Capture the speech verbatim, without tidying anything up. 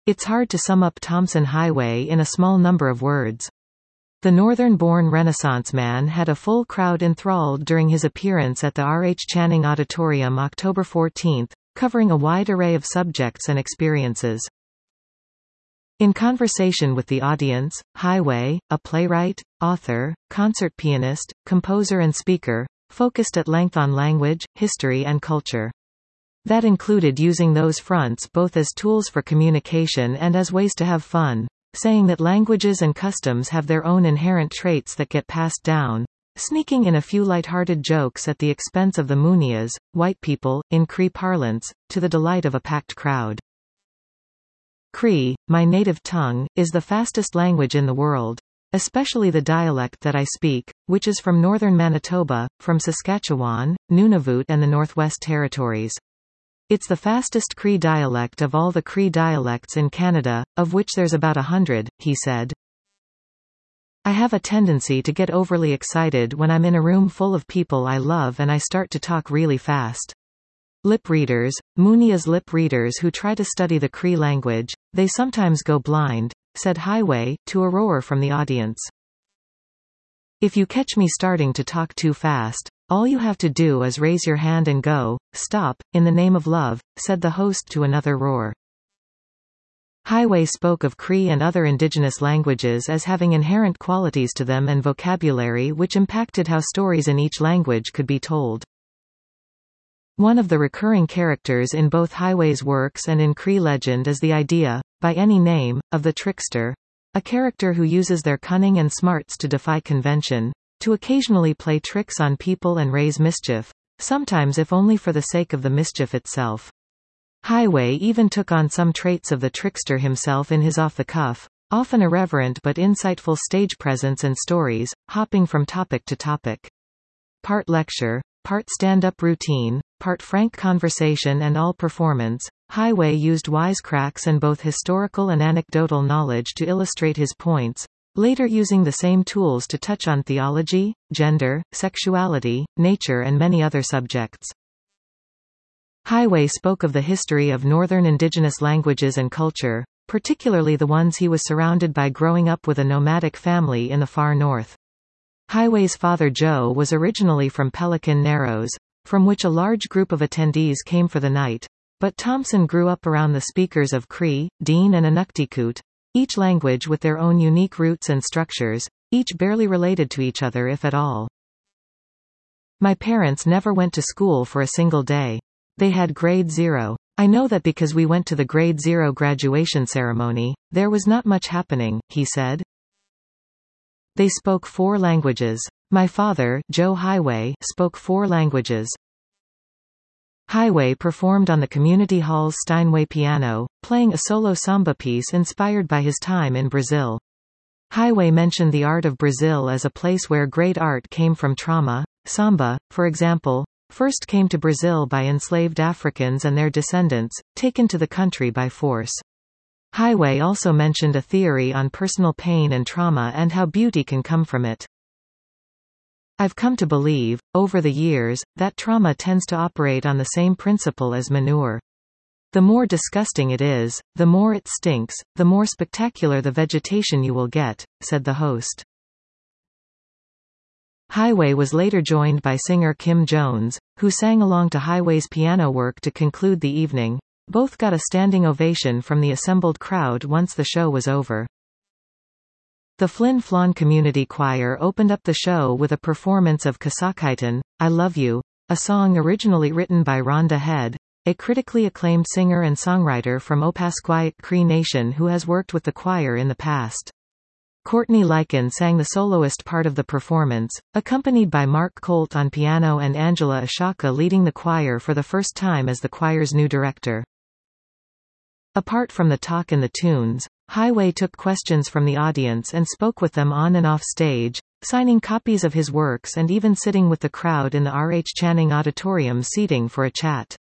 It's hard to sum up Thompson Highway in a small number of words. The northern-born Renaissance man had a full crowd enthralled during his appearance at the R H Channing Auditorium October fourteenth, covering a wide array of subjects and experiences. In conversation with the audience, Highway, a playwright, author, concert pianist, composer and speaker, focused at length on language, history and culture. That included using those fronts both as tools for communication and as ways to have fun, saying that languages and customs have their own inherent traits that get passed down, sneaking in a few light-hearted jokes at the expense of the Munias, white people, in Cree parlance, to the delight of a packed crowd. Cree, my native tongue, is the fastest language in the world, especially the dialect that I speak, which is from northern Manitoba, from Saskatchewan, Nunavut and the Northwest Territories. It's the fastest Cree dialect of all the Cree dialects in Canada, of which there's about a hundred, he said. I have a tendency to get overly excited when I'm in a room full of people I love and I start to talk really fast. Lip readers, Munias lip readers who try to study the Cree language, they sometimes go blind, said Highway, to a roar from the audience. If you catch me starting to talk too fast, all you have to do is raise your hand and go, stop, in the name of love, said the host to another roar. Highway spoke of Cree and other indigenous languages as having inherent qualities to them and vocabulary which impacted how stories in each language could be told. One of the recurring characters in both Highway's works and in Cree legend is the idea, by any name, of the trickster, a character who uses their cunning and smarts to defy convention, to occasionally play tricks on people and raise mischief, sometimes if only for the sake of the mischief itself. Highway even took on some traits of the trickster himself in his off-the-cuff, often irreverent but insightful stage presence and stories, hopping from topic to topic. Part lecture, part stand-up routine, part frank conversation and all performance, Highway used wisecracks and both historical and anecdotal knowledge to illustrate his points, later using the same tools to touch on theology, gender, sexuality, nature and many other subjects. Highway spoke of the history of northern indigenous languages and culture, particularly the ones he was surrounded by growing up with a nomadic family in the far north. Highway's father Joe was originally from Pelican Narrows, from which a large group of attendees came for the night, but Thompson grew up around the speakers of Cree, Dean and Inuktitut, each language with their own unique roots and structures, each barely related to each other if at all. My parents never went to school for a single day. They had grade zero. I know that because we went to the grade zero graduation ceremony, there was not much happening, he said. They spoke four languages. My father, Joe Highway, spoke four languages. Highway performed on the community hall's Steinway piano, playing a solo samba piece inspired by his time in Brazil. Highway mentioned the art of Brazil as a place where great art came from trauma. Samba, for example, first came to Brazil by enslaved Africans and their descendants, taken to the country by force. Highway also mentioned a theory on personal pain and trauma and how beauty can come from it. I've come to believe, over the years, that trauma tends to operate on the same principle as manure. The more disgusting it is, the more it stinks, the more spectacular the vegetation you will get, said the host. Highway was later joined by singer Kim Jones, who sang along to Highway's piano work to conclude the evening. Both got a standing ovation from the assembled crowd once the show was over. The Flin Flon Community Choir opened up the show with a performance of Kasakaitan, I Love You, a song originally written by Rhonda Head, a critically acclaimed singer and songwriter from Opaskwayak Cree Nation who has worked with the choir in the past. Courtney Lycan sang the soloist part of the performance, accompanied by Mark Colt on piano and Angela Ashaka leading the choir for the first time as the choir's new director. Apart from the talk and the tunes, Highway took questions from the audience and spoke with them on and off stage, signing copies of his works and even sitting with the crowd in the R H Channing Auditorium seating for a chat.